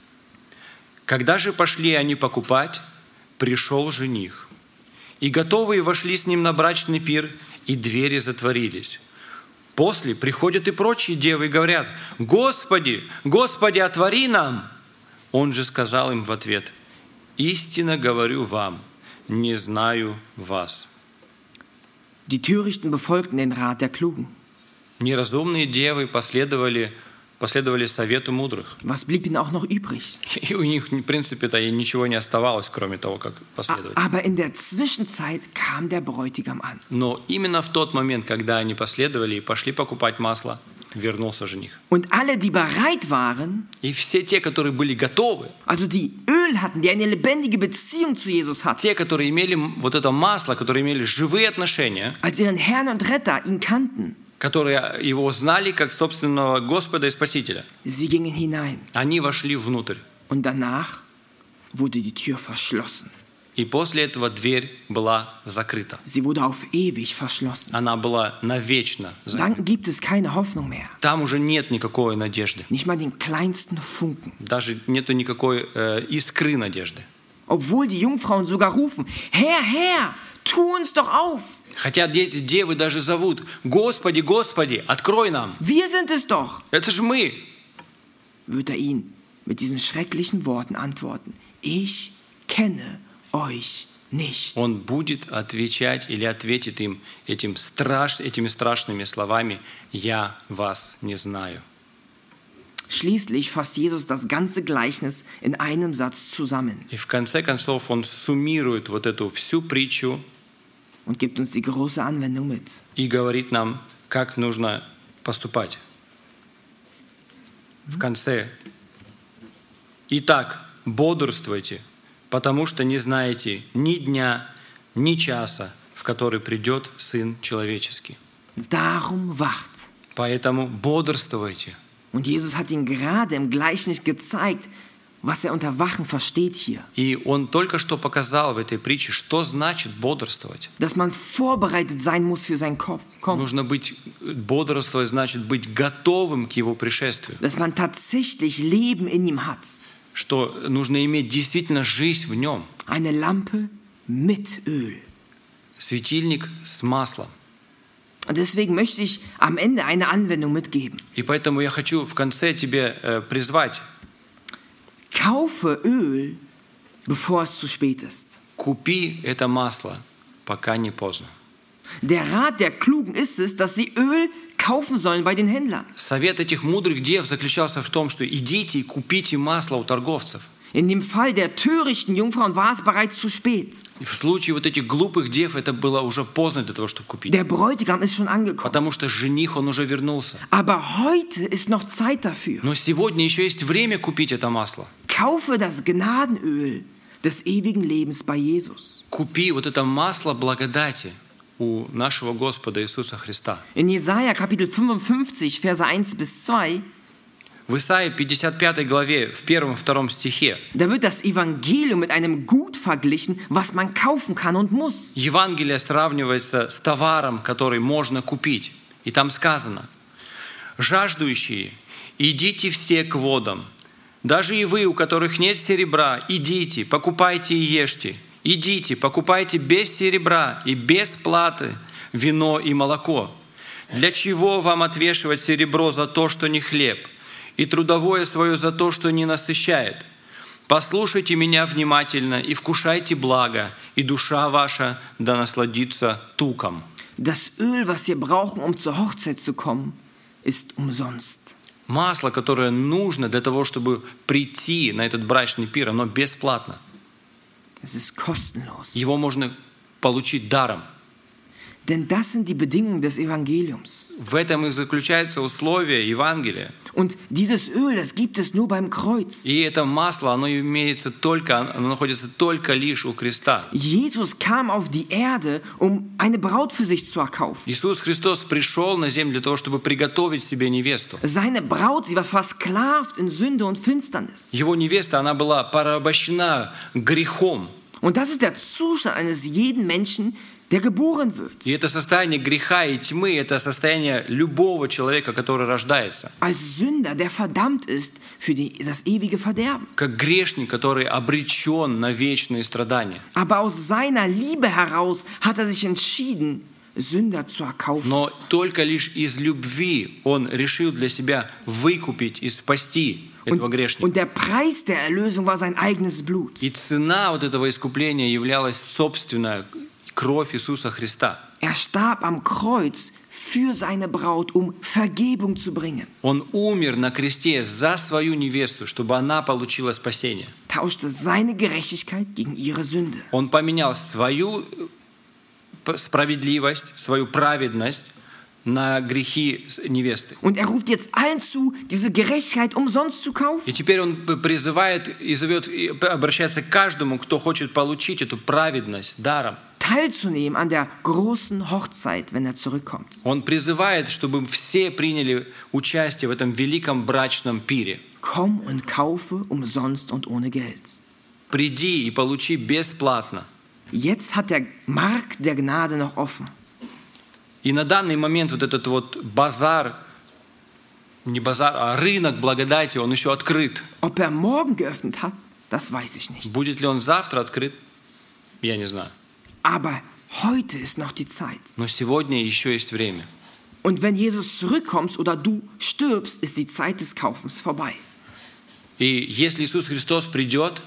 «Когда же пошли они покупать, пришел жених, и готовые вошли с ним на брачный пир, и двери затворились. После приходят и прочие девы и говорят: Господи, Господи, отвори нам!» Он же сказал им в ответ: «Истинно говорю вам, не знаю вас». Die Törichten befolgten den Rat der Klugen. Неразумные девы последовали, последовали совету мудрых. Was blieb ihnen auch noch übrig? И у них, в принципе-то, и ничего не оставалось, кроме того, как последовать. Aber in der Zwischenzeit kam der Bräutigam an. Но именно в тот момент, когда они последовали и пошли покупать масло, вернулся жених. Und alle, die bereit waren, И все те, которые были готовы, also die Öl hatten, die eine lebendige Beziehung zu Jesus hatten, те, которые имели вот это масло, которые имели живые отношения, als ihren Herrn und Retter ihn kannten, которые его знали как собственного Господа и Спасителя, sie gingen hinein. они вошли внутрь. Und danach wurde die Tür verschlossen. И после этого дверь была закрыта. Sie wurde auf ewig verschlossen. Она была навечно закрыта. Dann gibt es keine Hoffnung mehr. Там уже нет никакой надежды. Nicht mal den kleinsten Funken. Даже нету никакой э, искры надежды. Obwohl die Jungfrauen sogar rufen, Herr, Herr, tu uns doch auf. Хотя дети, девы даже зовут: Господи, Господи, открой нам. Wir sind es doch. Это же мы. Wird er ihnen mit diesen schrecklichen Worten antworten. Ich kenne euch nicht. Он будет отвечать или ответит им этим страш, этими страшными словами: «Я вас не знаю». Schließlich fasst Jesus das ganze Gleichnis in einem Satz zusammen И в конце концов он суммирует вот эту всю притчу und gibt uns die große Anwendung mit. и говорит нам, как нужно поступать. В конце: «Итак, бодрствуйте, потому что не знаете ни дня, ни часа, в который придет Сын Человеческий». Darum wacht. Поэтому бодрствуйте. Und Jesus hat ihnen gerade im Gleichnis gezeigt, was er unter Wachen versteht hier. И он только что показал в этой притче, что значит бодрствовать. Dass man vorbereitet sein muss für sein Kommen. Нужно быть, бодрствовать значит быть готовым к его пришествию. Dass man tatsächlich Leben in ihm hat. что нужно иметь действительно жизнь в нем. Eine Lampe mit Öl. Светильник с маслом. Und deswegen möchte ich am Ende eine Anwendung mitgeben. И поэтому я хочу в конце тебе э, призвать. Kaufe Öl, bevor es zu spät ist. Купи это масло, пока не поздно. Der Rat der Klugen ist es, dass sie Öl kaufen sollen bei den Händlern. Совет этих мудрых дев заключался в том, что идите и купите масло у торговцев. In dem Fall der törichten Jungfrauen war es bereits zu spät. И в случае вот этих глупых дев это было уже поздно для того, чтобы купить. Der Bräutigam ist schon angekommen. Потому что жених, он уже вернулся. Aber heute ist noch Zeit dafür. Но сегодня еще есть время купить это масло. Kaufe das Gnadenöl des ewigen Lebens bei Jesus. Купи вот это масло благодати у нашего Господа Иисуса Христа. In Jesaja Kapitel fünfundfünfzig, Verse eins bis zwei, В Исаии пятьдесят пятой главе, в первом и втором стихе, da wird das Evangelium mit einem Gut verglichen, was man kaufen kann und muss. Евангелие сравнивается с товаром, который можно купить. И там сказано: «Жаждущие, идите все к водам. Даже и вы, у которых нет серебра, идите, покупайте и ешьте. Идите, покупайте без серебра и без платы вино и молоко. Для чего вам отвешивать серебро за то, что не хлеб, и трудовое свое за то, что не насыщает? Послушайте меня внимательно и вкушайте благо, и душа ваша да насладится туком». Das Öl, was wir brauchen, um zur Hochzeit zu kommen, ist umsonst. Масло, которое нужно для того, чтобы прийти на этот брачный пир, оно бесплатно. Es ist kostenlos. Его можно получить даром. Denn das sind die Bedingungen des Evangeliums. В этом и заключается условие Евангелия. Und dieses Öl, das gibt es nur beim Kreuz. И это масло, оно имеется только, оно находится только лишь у креста. Jesus kam auf die Erde, um eine Braut für sich zu erkaufen. Иисус Христос пришел на землю для того, чтобы приготовить себе невесту. Seine Braut, sie war versklavt in Sünde und Finsternis. Его невеста, она была порабощена грехом. Und das ist der Zustand eines jeden Menschen, der geboren wird. И это состояние греха и тьмы, это состояние любого человека, который рождается. Als Sünder, der verdammt ist für die, das ewige Verderben. Как грешник, который обречен на вечные страдания. Aber aus seiner Liebe heraus hat er sich entschieden, Sünder zu erkaufen. Но только лишь из любви он решил для себя выкупить и спасти этого грешника. Und der Preis der Erlösung war sein eigenes Blut. И цена вот этого искупления являлась собственная кровь Иисуса Христа. Er starb am Kreuz für seine Braut, um Vergebung zu bringen. Он умер на кресте за свою невесту, чтобы она получила спасение. Tauschte seine Gerechtigkeit gegen ihre Sünde. Он поменял свою справедливость, свою праведность на грехи невесты. Und er ruft jetzt allen zu, diese Gerechtigkeit umsonst zu kaufen. И теперь он призывает и зовет, и обращается к каждому, кто хочет получить эту праведность даром. Teilzunehmen an der großen Hochzeit, wenn er zurückkommt. Он призывает, чтобы все приняли участие в этом великом брачном пире. Komm und kaufe umsonst und ohne Geld. Приди и получи бесплатно. Jetzt hat der Markt der Gnade noch offen. И на данный момент вот этот вот базар, не базар, а рынок благодати, он еще открыт. Ob er morgen geöffnet hat, das weiß ich nicht. Будет ли он завтра открыт, я не знаю. Aber heute ist noch die Zeit. Но сегодня еще есть время. Und wenn Jesus zurückkommt oder du stirbst, ist die Zeit des Kaufens vorbei. И если Иисус Христос придет,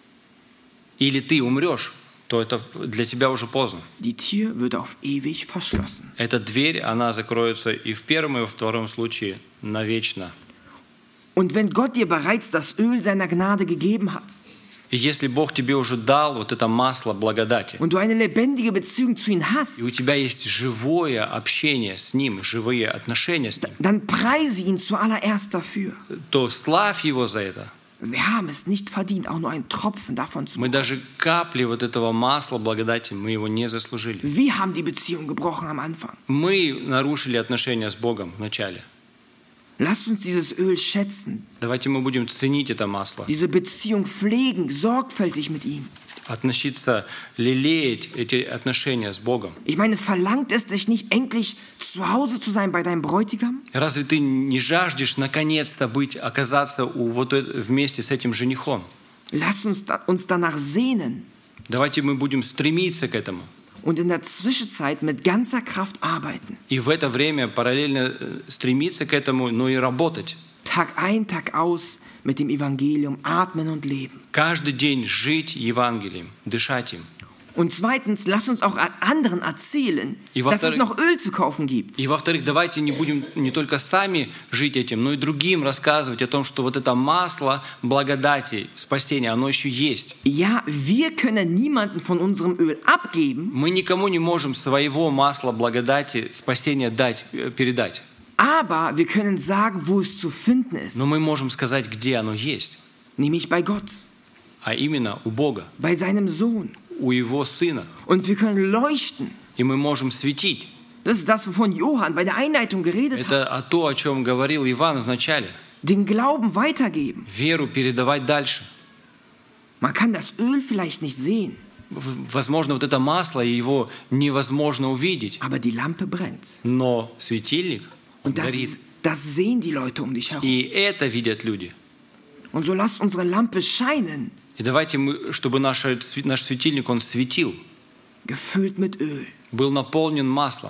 или ты умрешь, то это для тебя уже поздно. Die Tür wird auf ewig verschlossen. Эта дверь, она закроется и в первом, и во втором случае навечно. Und wenn Gott dir bereits das Öl seiner Gnade gegeben hat, И если Бог тебе уже дал вот это масло благодати, und du eine lebendige Beziehung zu ihm hast, и у тебя есть живое общение с Ним, живые отношения с Ним, dann preise ihn zuallererst dafür. то славь Его за это. Wir haben es nicht verdient, auch nur einen Tropfen davon zu Мы bekommen. даже капли вот этого масла благодати, мы его не заслужили. Wir haben die Beziehung gebrochen am Anfang. Мы нарушили отношения с Богом вначале. Lasst uns dieses Öl schätzen, Давайте мы будем ценить это масло. diese Beziehung pflegen, sorgfältig mit ihm. относиться, лелеять эти отношения с Богом. Ich meine, verlangt es dich nicht, endlich zu Hause zu sein bei deinem Bräutigam? Разве ты не жаждешь наконец-то быть, оказаться у, вот, э- вместе с этим женихом? Lass uns da, uns danach sehnen Давайте мы будем стремиться к этому. und in der Zwischenzeit mit ganzer Kraft arbeiten. И в это время параллельно э, стремиться к этому, но и работать. Tag ein, Tag aus mit dem Evangelium atmen und leben. Каждый день жить Евангелием, дышать им. Und zweitens, lass uns auch anderen erzählen, И dass es во-вторых- noch Öl zu kaufen gibt. И во-вторых, давайте не будем не только сами жить этим, но и другим рассказывать о том, что вот это масло благодати, спасения, оно еще есть. Ja, wir können niemanden von unserem Öl abgeben, Мы никому не можем своего масла благодати, спасения дать, э, передать. aber wir können sagen, wo es zu finden ist. Но мы можем сказать, где оно есть. Nämlich bei Gott, А именно у Бога, bei seinem Sohn. у Его Сына. Und wir können leuchten. И мы можем светить. Das ist das, wovon Johann bei der Einleitung geredet hat. Это о то, о чем говорил Иван в начале. Den Glauben weitergeben. Веру передавать дальше. Man kann das Öl vielleicht nicht sehen, В- Возможно, вот это масло, его невозможно увидеть. aber die Lampe brennt. Но светильник Und das, горит. das sehen die Leute um dich herum. И это видят люди. Und so lasst unsere Lampe scheinen, И давайте, мы, чтобы наш, наш светильник, он светил, gefüllt mit Öl. был наполнен маслом.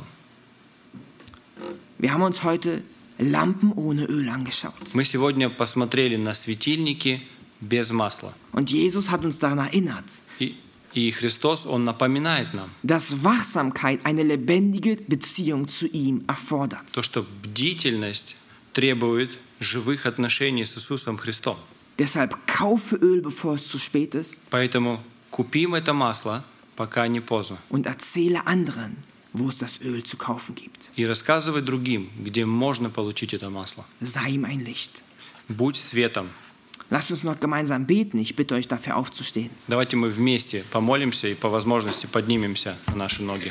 Wir haben uns heute Lampen ohne Öl angeschaut. Мы сегодня посмотрели на светильники без масла. Und Jesus hat uns daran erinnert, И, и Христос, Он напоминает нам, dass Wachsamkeit eine lebendige Beziehung zu ihm erfordert. то, что бдительность требует живых отношений с Иисусом Христом. Deshalb kaufe Öl, bevor es zu spät ist, Поэтому купим это масло, пока не поздно. und erzähle anderen, wo es das Öl zu kaufen gibt. И рассказывай другим, где можно получить это масло. Sei ihm ein Licht. Будь светом. Lasst uns noch gemeinsam beten. Ich bitte euch dafür aufzustehen. Давайте мы вместе помолимся и по возможности поднимемся на наши ноги.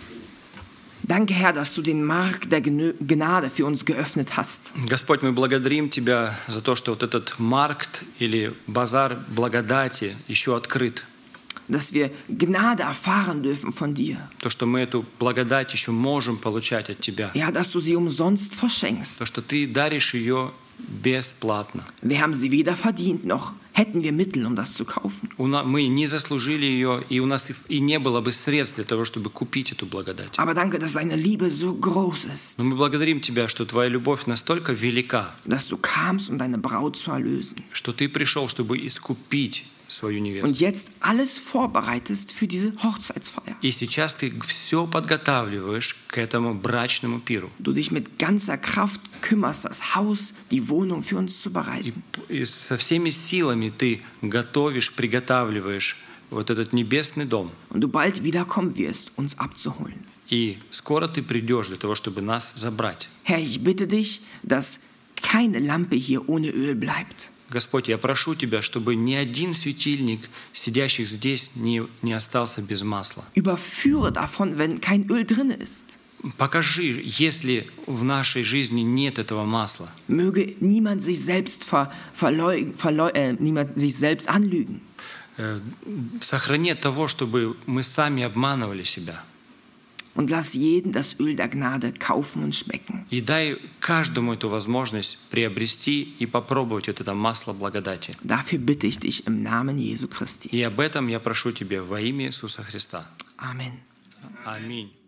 Danke, Herr, dass du den Markt der Genö- Gnade für uns geöffnet hast. Господь, мы благодарим Тебя за то, что вот этот маркт или базар благодати еще открыт. Dass wir Gnade erfahren dürfen von dir. То, что мы эту благодать еще можем получать от Тебя. Ja, dass du sie umsonst verschenkst. То, что Ты даришь ее бесплатно. Wir haben sie weder verdient, noch hätten wir Mittel, um das zu kaufen. У на- Мы не заслужили ее, и у нас и- и не было бы средств для того, чтобы купить эту благодать. Aber danke, dass deine Liebe so groß ist, Но мы благодарим Тебя, что Твоя любовь настолько велика, dass du kamst, um deine Braut zu erlösen. что Ты пришел, чтобы искупить свою Und невесту. jetzt alles vorbereitest für diese Hochzeitsfeier. И сейчас Ты все подготавливаешь к этому брачному пиру. Du dich mit ganzer Kraft kümmerst, das Haus, die Wohnung für uns zu И, bereiten. и со всеми силами Ты готовишь, приготавливаешь вот этот небесный дом. Und du bald wiederkommen wirst, uns abzuholen. И скоро Ты придешь для того, чтобы нас забрать. Herr, ich bitte dich, dass keine Lampe hier ohne Öl bleibt. Господь, я прошу Тебя, чтобы ни один светильник, сидящих здесь, не, не остался без масла. Überführe davon, wenn kein Öl drin ist. Покажи, если в нашей жизни нет этого масла. Möge niemand sich selbst ver, verleug, verleu, äh, niemand sich selbst anlügen. Э, Сохрани от того, чтобы мы сами обманывали себя. Und lass jeden das Öl der Gnade kaufen und schmecken. И дай каждому эту возможность приобрести и попробовать вот это масло благодати. Dafür bitte ich dich im Namen Jesu Christi. И об этом я прошу Тебя во имя Иисуса Христа. Amen. Аминь.